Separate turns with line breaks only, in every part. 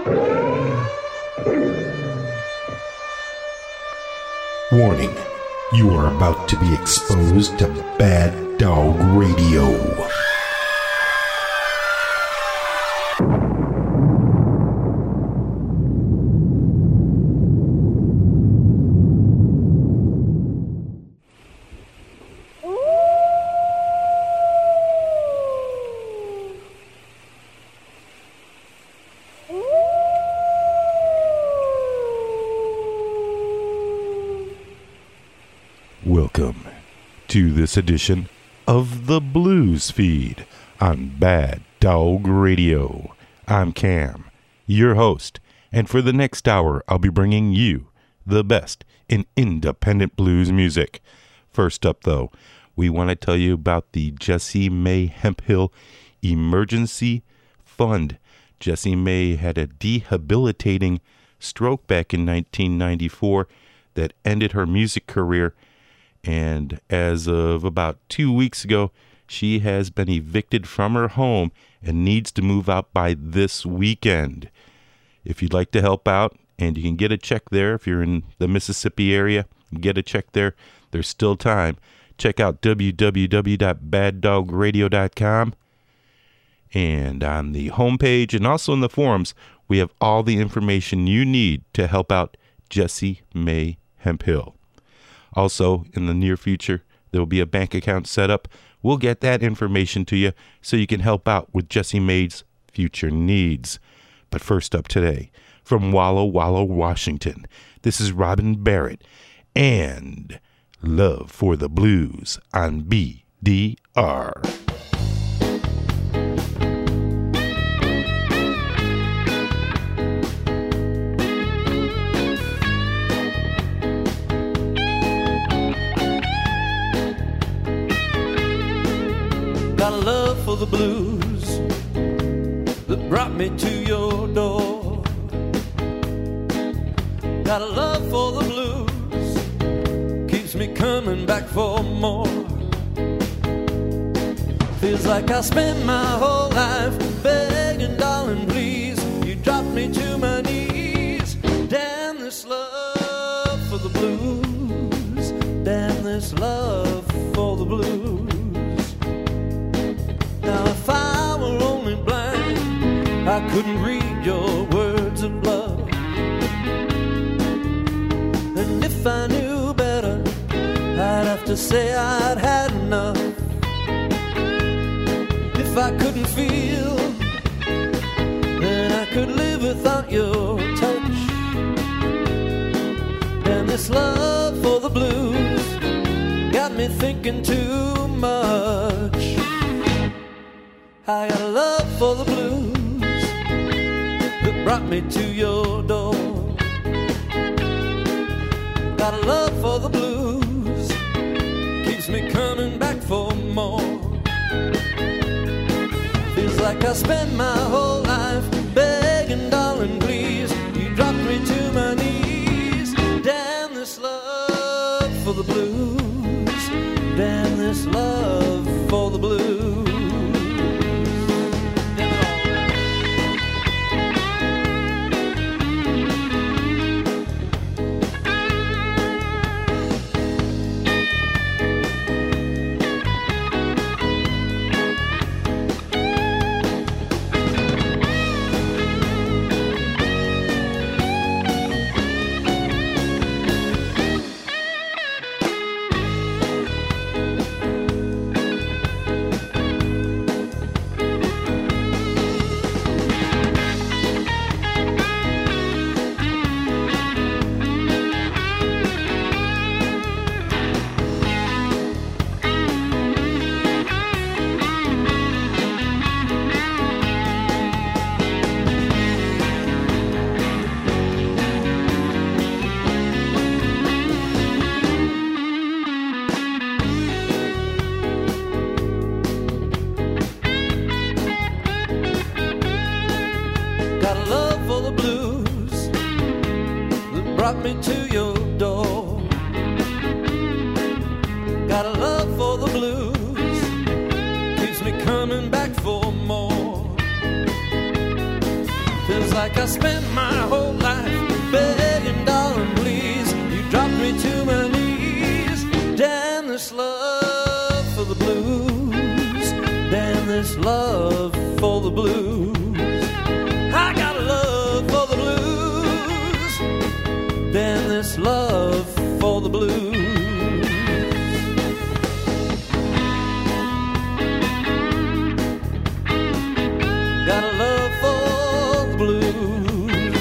Warning, you are about to be exposed to Bad Dog Radio. Welcome to this edition of the Blues Feed on Bad Dog Radio. I'm Cam, your host, and for the next hour, I'll be bringing you the best in independent blues music. First up, though, we want to tell you about the Jessie May Hemphill Emergency Fund. Jessie May had a debilitating stroke back in 1994 that ended her music career. And as of about 2 weeks ago, she has been evicted from her home and needs to move out by this weekend. If you'd like to help out, and you can get a check there if you're in the Mississippi area, get a check there. There's still time. Check out www.baddogradio.com. And on the homepage and also in the forums, we have all the information you need to help out Jessie May Hemphill. Also, in the near future, there will be a bank account set up. We'll get that information to you so you can help out with Jessie May's future needs. But first up today, from Walla Walla, Washington, this is Robin Barrett and Love for the Blues on BDR.
Got a love for the blues that brought me to your door. Got a love for the blues, keeps me coming back for more. Feels like I spent my whole life begging, darling, please, you dropped me to my knees. Damn this love for the blues, damn this love for the blues. Now if I were only blind, I couldn't read your words of love. And if I knew better, I'd have to say I'd had enough. If I couldn't feel, then I could live without your touch. And this love for the blues got me thinking too much. I got a love for the blues that brought me to your door. Got a love for the blues, keeps me coming back for more. Feels like I spent my whole life begging, darling, please, you dropped me to my knees. Damn this love for the blues, damn this love for the blues. brought me to your door. Got a love for the blues, keeps me coming back for more. Feels like I spent my whole life begging, darling, please. You dropped me to my knees. Damn this love for the blues. Damn this love for the blues. I got a love for the blues. Damn this love for the blues. Got a love for the blues.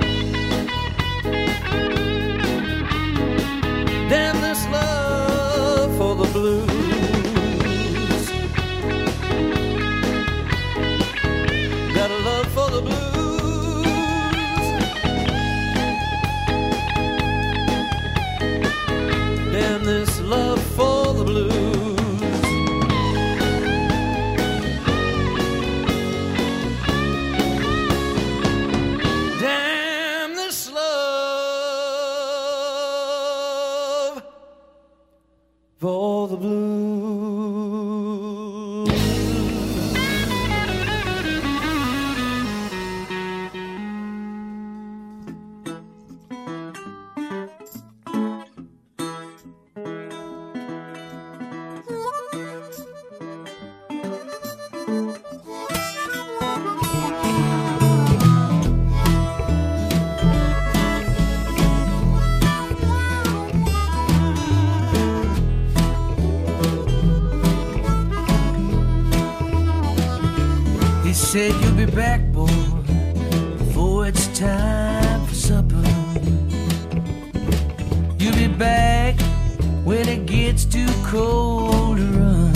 Damn this love for the blues. Got a love for the blues. Damn this love for the blues. For the blues.
He said you'll be back, boy, before it's time for supper. You'll be back when it gets too cold to run.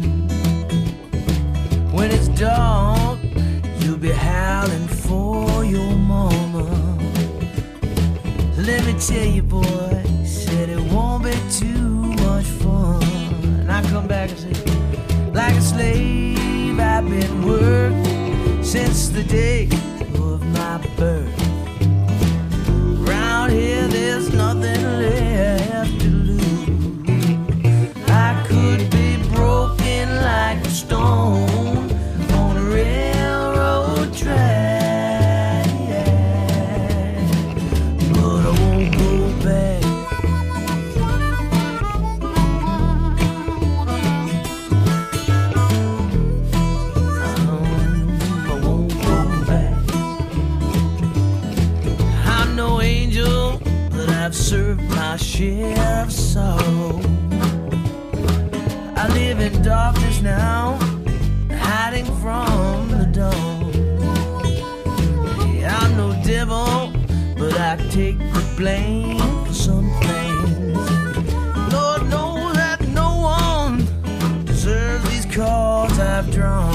When it's dark, you'll be howling for your mama. Let me tell you, boy, he said it won't be too much fun. And I come back and say, like a slave, I've been working since the day of my birth. Round here there's nothing left to lose. I could be broken like a stone on a railroad track, but I won't go back. I've served my share of sorrow. I live in darkness now, hiding from the dawn. Yeah, I'm no devil, but I take the blame for some things. Lord knows that no one deserves these cards I've drawn.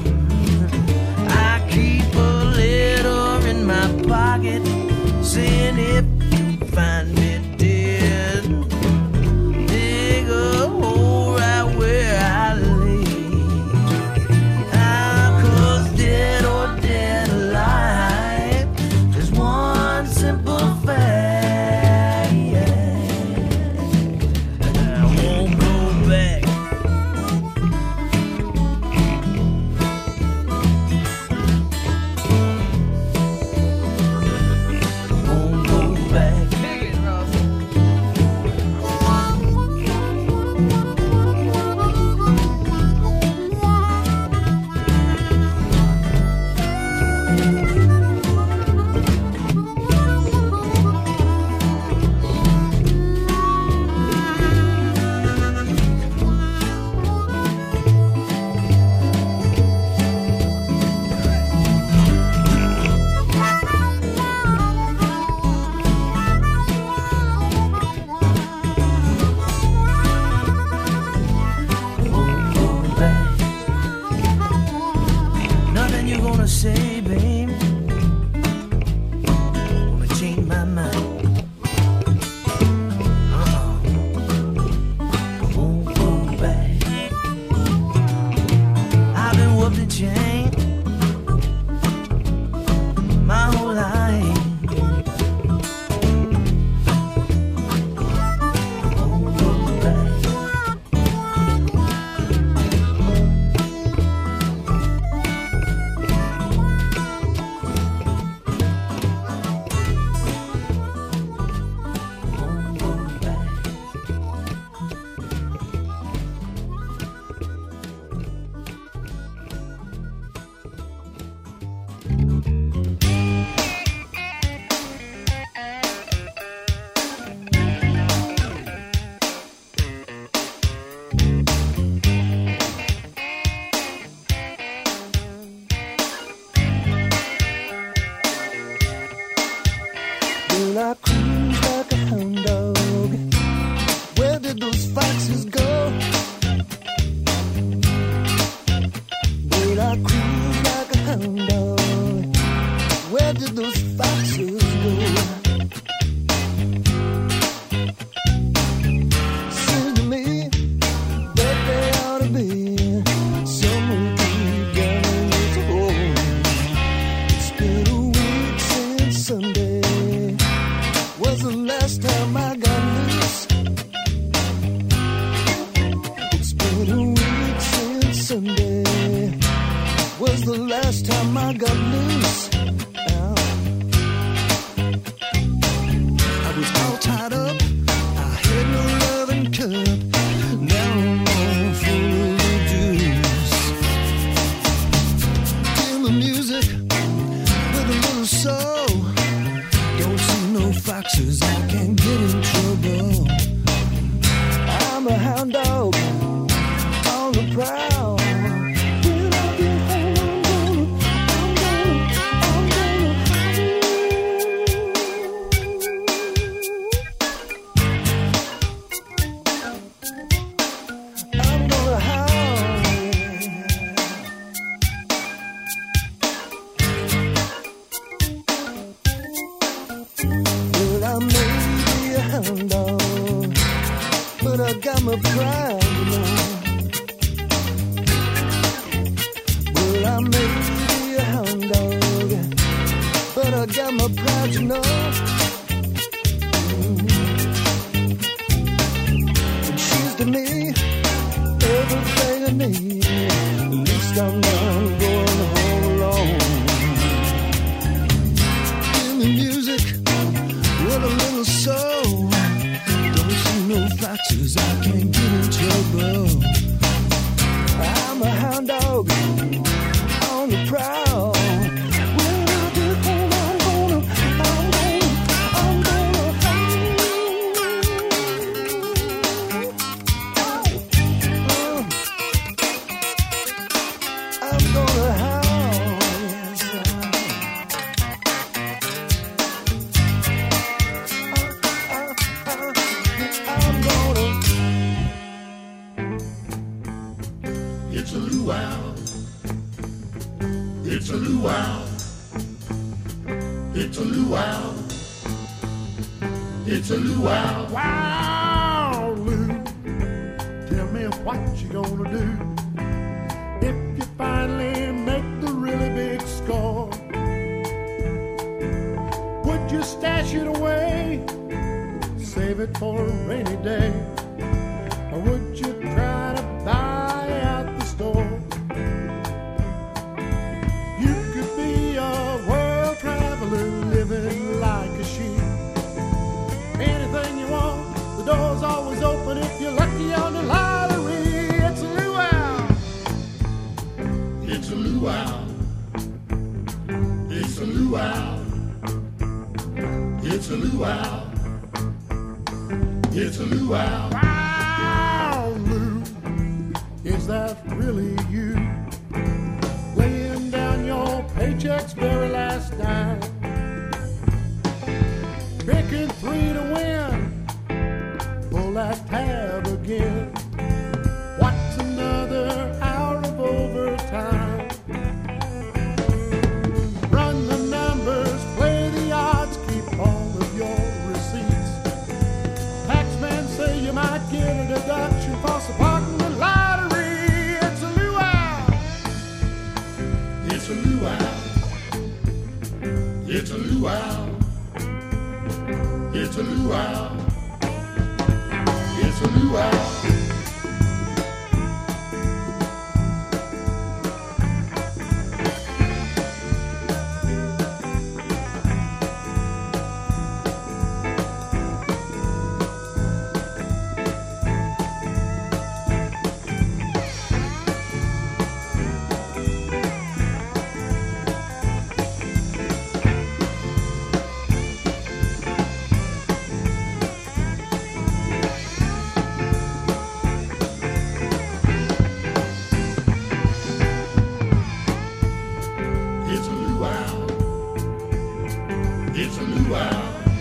I keep a letter in my pocket saying if find me dead, dig a hole right where I lay. 'Cause dead or dead alive, there's one simple fact, I won't go back. Won't go back. Where did those foxes go? Seems to me that they ought to be somewhere deep down in this hole. It's been a week since Sunday was the last time I got loose. It's been a week since Sunday was the last time I got loose. I was all tied up, I had no loving cup. Now I'm all full of the juice. Give me music with a little soul. Don't see no foxes, I can't get in trouble. I'm a hound dog on the prowl. But I got my pride, you know. Well, I may be a hound dog, but I got my pride, you know. And she's to me everything I need. At least I'm not going home alone. Give me music with a little soul. No foxes, I can't get in trouble. I'm a hound dog on the prowl. When I get home, I'm gonna
It's a luau. It's a luau. It's a luau.
Wow, Lou, tell me what you gonna do if you finally make the really big score. Would you stash it away, save it for a rainy day, or would you try to buy at the store? You could be a world traveler living like a sheep. Anything you want, the door's always open if you're lucky on the lottery. It's a luau.
It's a luau. It's a luau. It's a luau. It's a luau.
Wow, Lou, is that really you? Laying down your paycheck's very last dime, picking 3 to win. Pull that tab again. What's another hour of overtime? Run the numbers, play the odds, keep all of your receipts. Taxman say you might get a deduction for supporting the lottery. It's a luau.
It's a luau. It's a luau. It's a luau. It's a luau. It's a luau.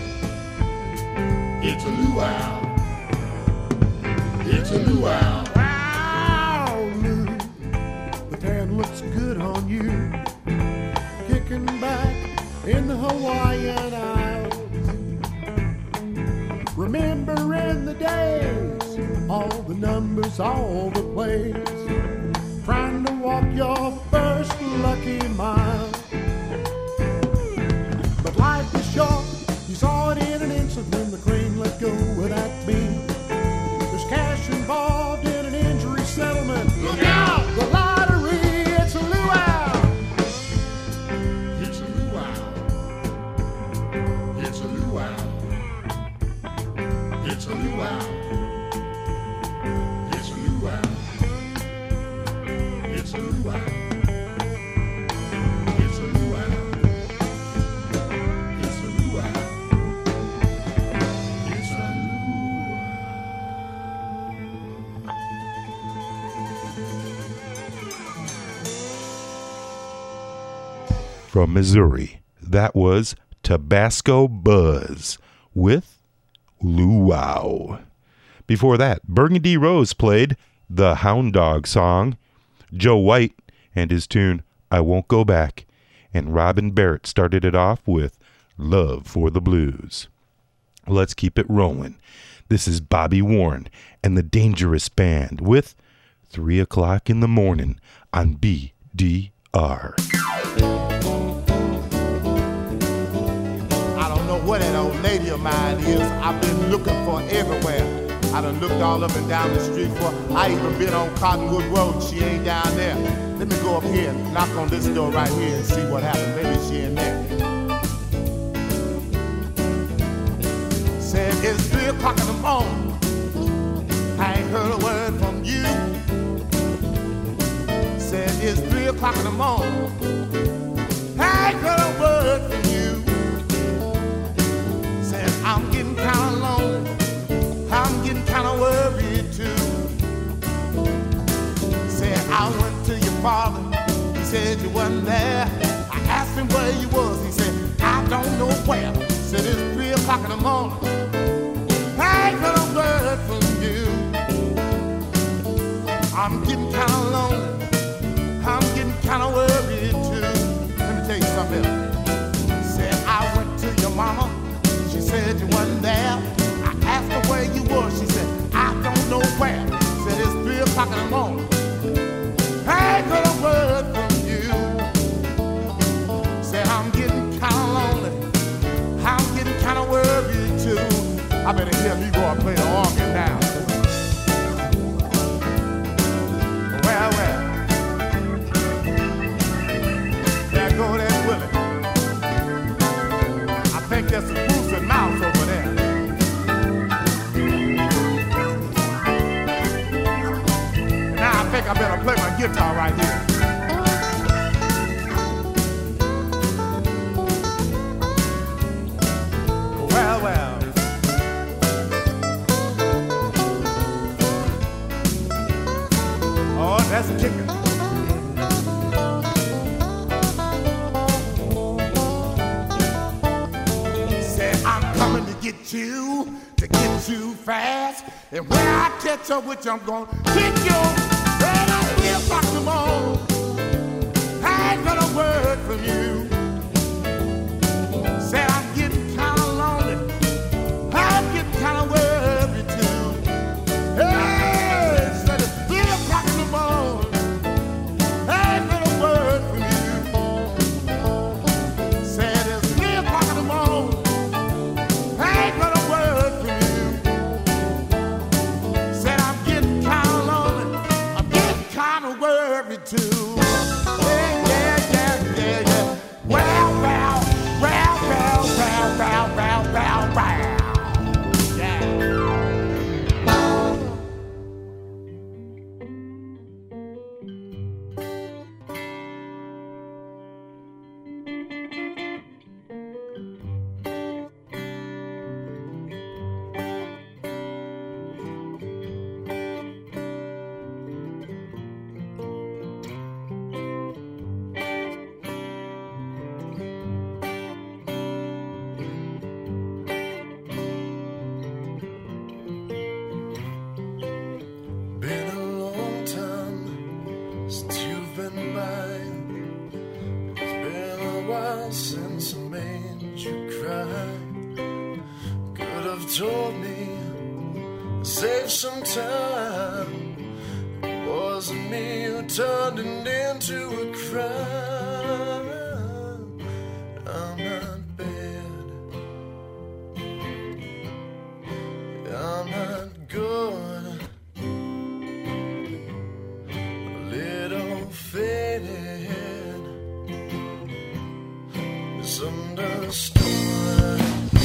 It's a luau. It's a luau.
Wow, Lou, the tan looks good on you. Kicking back, in the Hawaiian Isles. Remembering the days, all the numbers, all the plays, trying to walk your first lucky mile. But life is short, you saw it in an instant when the crane let go of that beam. There's cash involved in an injury settlement. Look out! The lottery, it's a luau.
It's a luau. It's a luau. It's a luau. It's a luau. It's a luau. It's a luau. It's a luau. It's a
From Missouri, that was Tabasco Buzz with Luau. Before that, Burgundy Rose played the Hound Dog song, Joe White and his tune I Won't Go Back, and Robin Barrett started it off with Love for the Blues. Let's keep it rolling. This is Bobby Warren and the Dangerous Band with 3 o'clock in the morning on BDR.
I don't know where that old lady of mine is. I've been looking for her everywhere. I done looked all up and down the street for her. I even been on Cottonwood Road. She ain't down there. Let me go up here and knock on this door right here and see what happens. Maybe she in there. Said it's 3 o'clock in the morning. I ain't heard a word from you. Said it's 3 o'clock in the morning. I ain't heard a word from you. Said I'm getting kinda lonely. I'm getting kinda worried too. Said I went to your father. He said you wasn't there. I asked him where you was. He said I don't know where. Said it's 3 o'clock in the morning. I ain't got a word from you. I'm getting kinda lonely. I'm getting kinda worried too. Let me tell you something else. Said I went to your mama. She said you wasn't there. I asked her where you was. She said I don't know where. Said it's 3 o'clock in the morning. I ain't got a word from you. Said I'm getting kinda lonely. I'm getting kinda worried too. I better hear Leroy play the organ now. Well, there go that Willie. I think that's a goose and mouse over there. And now I think I better play my guitar right here. Well. Oh, that's kicking. Said I'm coming to get you fast. And when I catch up with you, I'm gonna kick you right out here back tomorrow. I ain't got a word from you. Said I'm getting kinda lonely. I'm getting kinda worried too. Hey, said it's 3 o'clock in the morning. I ain't got a word from you. Said it's 3 o'clock in the morning. I ain't got a word from you. Said I'm getting kinda lonely. I'm getting kinda worried too. Yeah.
since I made you cry. Could have told me, save some time. It wasn't me who turned it into a crime. I'm not bad, I'm not good, a little faded, misunderstood.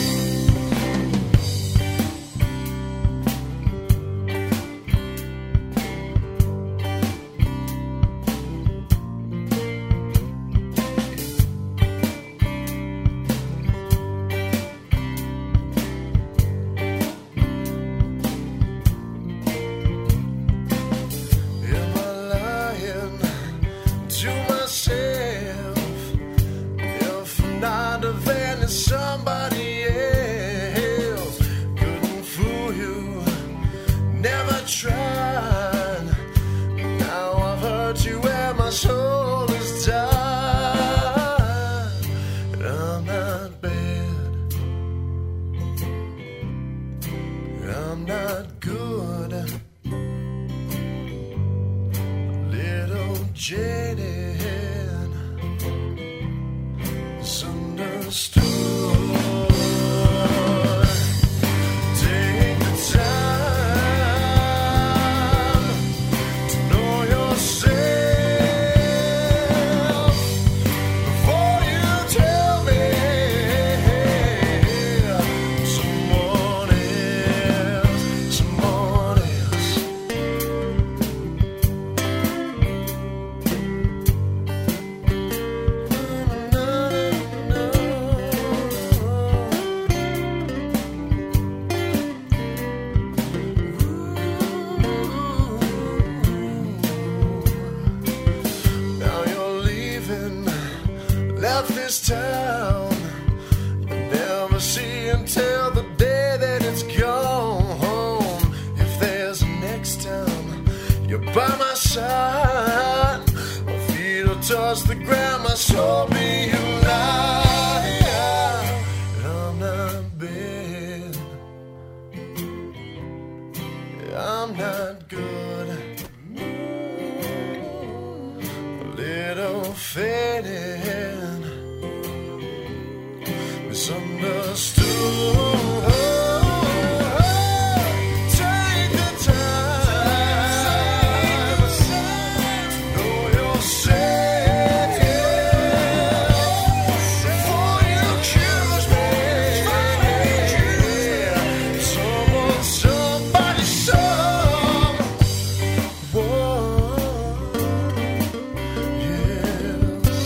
Somebody else couldn't fool you, never tried. Now I've hurt you and my soul is tired. I'm not bad, I'm not good, a little jaded, misunderstood. Town you'll never see until the day that it's gone. If there's a next time you're by my side, my feet will touch the ground, my soul be united. I'm not bad, I'm not good, a little faded, misunderstood. Take the time to know yourself before you accuse me. Someone, somebody, someone. Yes.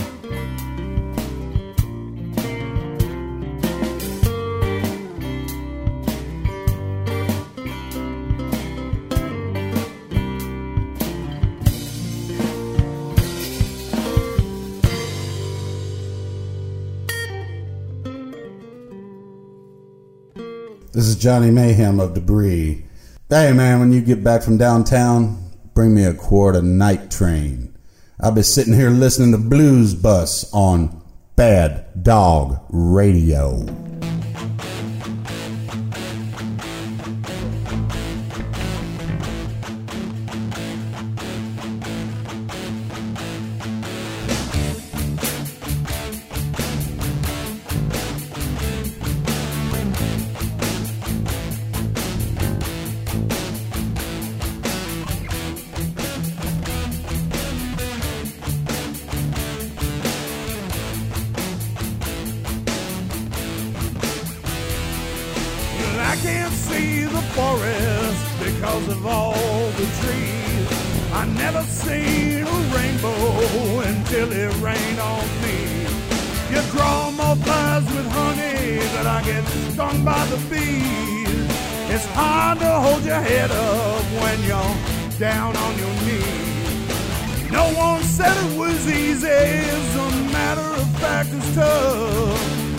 This is Johnny Mayhem of Debris. Hey man, when you get back from downtown, bring me a quart of Night Train. I'll be sitting here listening to Blues Bus on Bad Dog Radio.
I can't see the forest because of all the trees. I never seen a rainbow until it rained on me. You draw more flies with honey, but I get stung by the bees. It's hard to hold your head up when you're down on your knees. No one said it was easy, as a matter of fact it's tough.